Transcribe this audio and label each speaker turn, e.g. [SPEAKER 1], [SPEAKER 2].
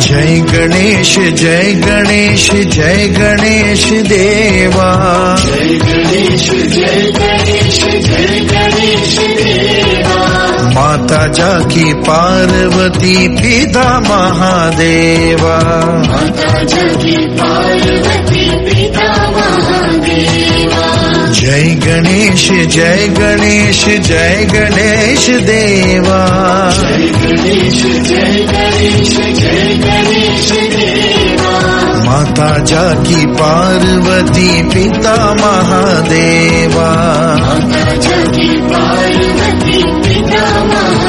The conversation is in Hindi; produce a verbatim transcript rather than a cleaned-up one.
[SPEAKER 1] जय गणेश जय गणेश जय गणेश देवा।
[SPEAKER 2] जय गणेश जय गणेश जय गणेश देवा।
[SPEAKER 1] माता जाकी पार्वती पिता महादेवा।
[SPEAKER 2] माता जाकी पार्वती पिता महादेवा।
[SPEAKER 1] जय गणेश जय गणेश जय गणेश देवा।
[SPEAKER 2] जय गणेश जय गणेश जय गणेश देवा।
[SPEAKER 1] माता जाकी पार्वती पिता महादेवा।
[SPEAKER 2] माता जाकी पार्वती पिता महादेवा।